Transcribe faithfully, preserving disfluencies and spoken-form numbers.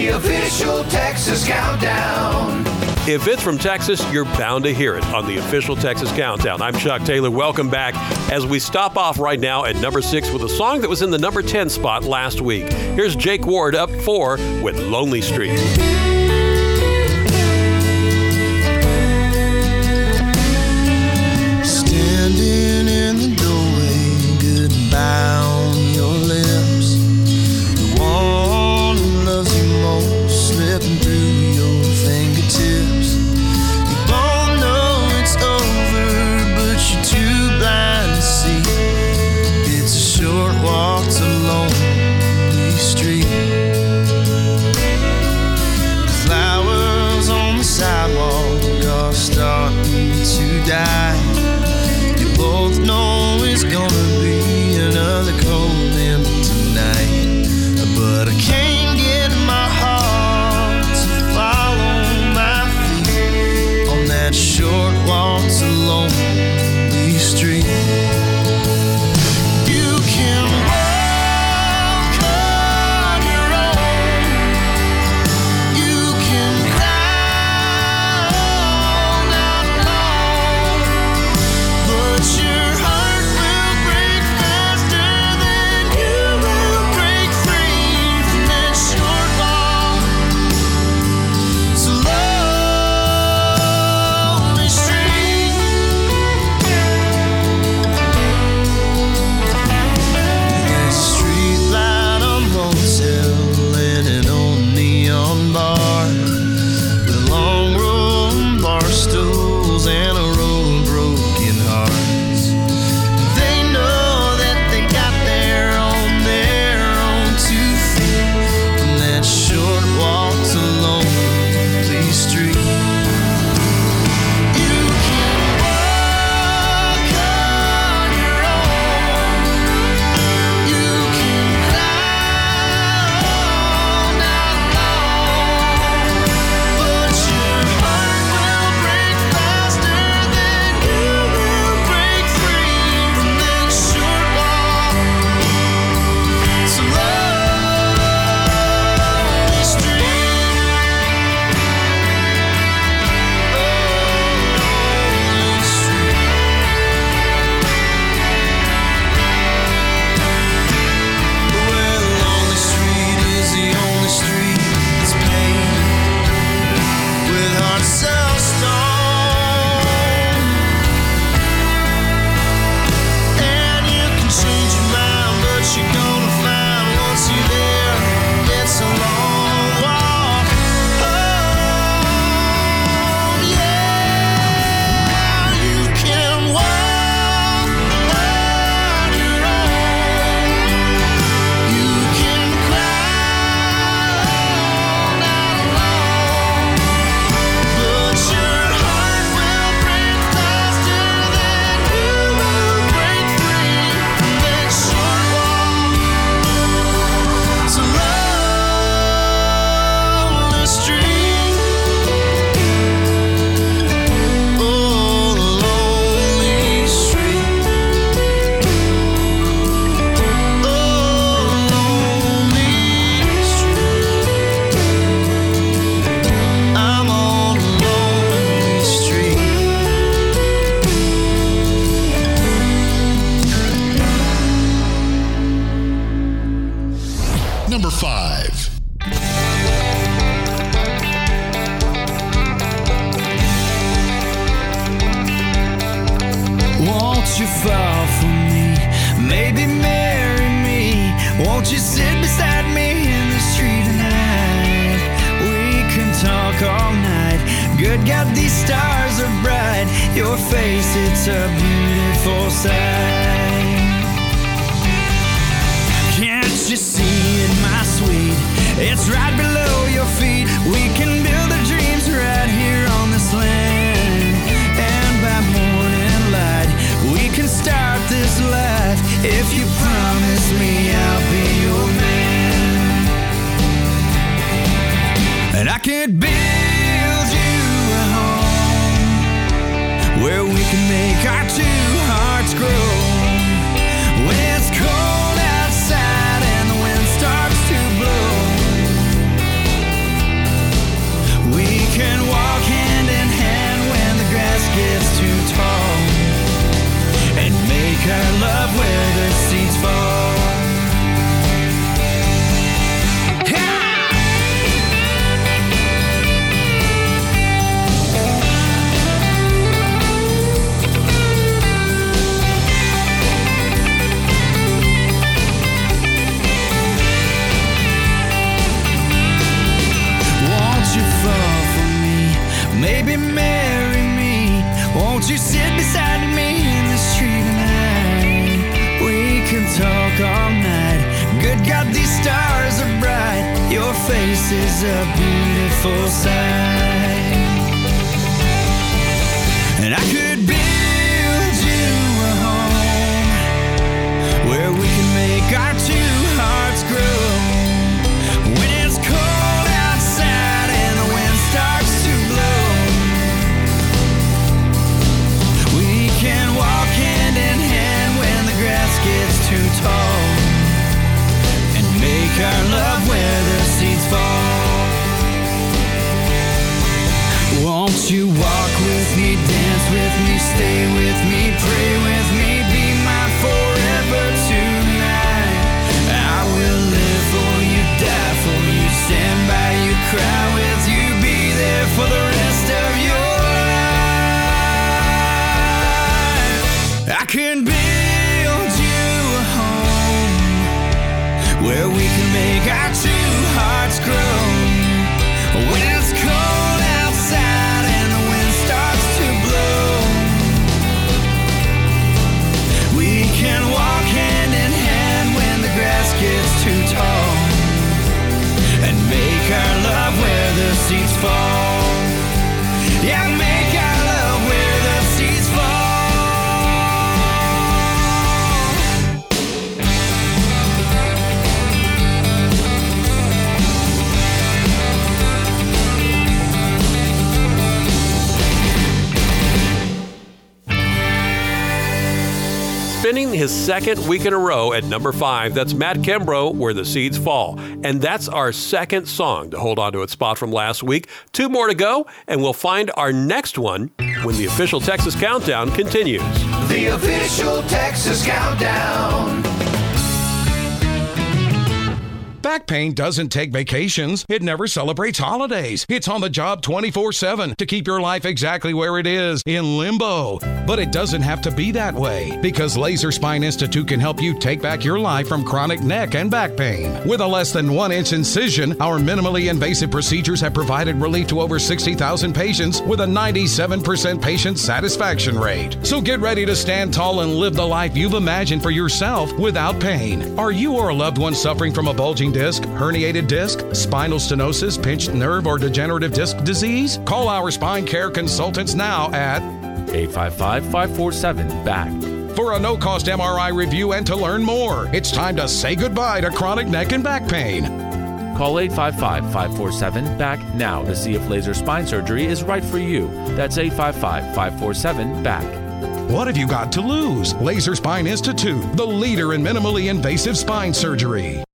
The official Texas Countdown. If it's from Texas, you're bound to hear it on the official Texas Countdown. I'm Chuck Taylor. Welcome back as we stop off right now at number six with a song that was in the number ten spot last week. Here's Jake Ward up four with Lonely Street. Standing in the doorway, goodbye on your lips. The one who loves you most slipping through your fingertips. You both know it's over, but you're too blind to see. It's a short walk to lonely street. The flowers on the sidewalk are starting to die. Both know it's gonna be another cold, empty night. But I can't get my heart to follow my feet on that short walk to lonely street. You can walk on your own. You can cry all night long. But your heart will break faster than you will break free from that short walk to lonely street. There's a street light, a motel, and an old neon bar with a long row of bar stools and a row of broken hearts. They know that they got there on their own two feet from that short walk to lonely street. You can walk on your own. You can cry all night long. But your heart will break faster than you will break free from that short walk to lonely street. Lonely street. Well, lonely street is the only street that's paved with hearts of stone. And you can change your mind, but you're gonna find once you're there, it's a long walk home. Yeah, you can walk on your own. You can cry all night long. But your heart will break faster than you will break free from that short walk to lonely street. Oh, lonely street. Oh, lonely street. I'm on a lonely street. Number five. Won't you fall for me? Maybe marry me. Won't you sit beside me in the street tonight? We can talk all night. Good God, these stars are bright. Your face, it's a beautiful sight. Can't you see it, my sweet? It's right below your feet. We can build our dreams right here on this land. And by morning light, we can start this life. If you promise me I'll be your man. And I could build you a home where we can make our two hearts grow. When it's cold outside and the wind starts to blow, This is a beautiful sight. And I could build you a home where we can make our two hearts grow. When it's cold outside and the wind starts to blow, we can walk hand in hand when the grass gets too tall, and make our love where the seeds fall. Won't you walk with me, dance with me, stay with me, pray with me, be my forever tonight? I will live for you, die for you, stand by you, cry with you, be there for the rest of your life. I can build you a home where we can make our two hearts grow. When it's cold outside and the wind starts to blow, we can walk hand in hand when the grass gets too tall, and make our love where the seeds fall. Yeah, make our love where the seeds fall. Spinning his second week in a row at number five, that's Matt Kimbrough, Where the Seeds Fall. And that's our second song to hold on to its spot from last week. Two more to go, and we'll find our next one when the official Texas Countdown continues. The official Texas Countdown. Back pain doesn't take vacations. It never celebrates holidays. It's on the job twenty-four seven to keep your life exactly where it is, in limbo. But it doesn't have to be that way, because Laser Spine Institute can help you take back your life from chronic neck and back pain. With a less than one inch incision, our minimally invasive procedures have provided relief to over sixty thousand patients with a ninety-seven percent patient satisfaction rate. So get ready to stand tall and live the life you've imagined for yourself without pain. Are you or a loved one suffering from a bulging disc, herniated disc, spinal stenosis, pinched nerve, or degenerative disc disease? Call our spine care consultants now at eight five five, five four seven, B A C for a no-cost M R I review and to learn more. It's time to say goodbye to chronic neck and back pain. Call eight five five, five four seven, B A C now to see if laser spine surgery is right for you. That's eight five five, five four seven, B A C. What have you got to lose? Laser Spine Institute, the leader in minimally invasive spine surgery.